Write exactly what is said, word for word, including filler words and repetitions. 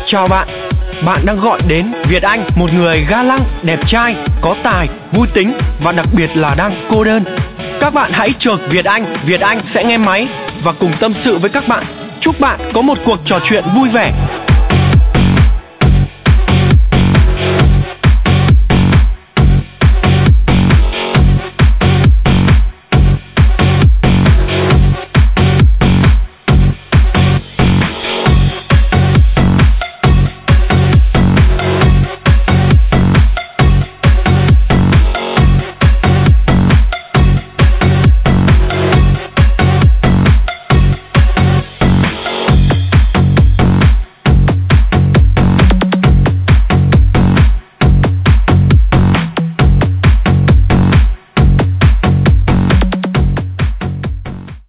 Chào bạn, bạn đang gọi đến Việt Anh, một người ga lăng, đẹp trai, có tài, vui tính và đặc biệt là đang cô đơn. Các bạn hãy chờ Việt Anh, Việt Anh sẽ nghe máy và cùng tâm sự với các bạn. Chúc bạn có một cuộc trò chuyện vui vẻ.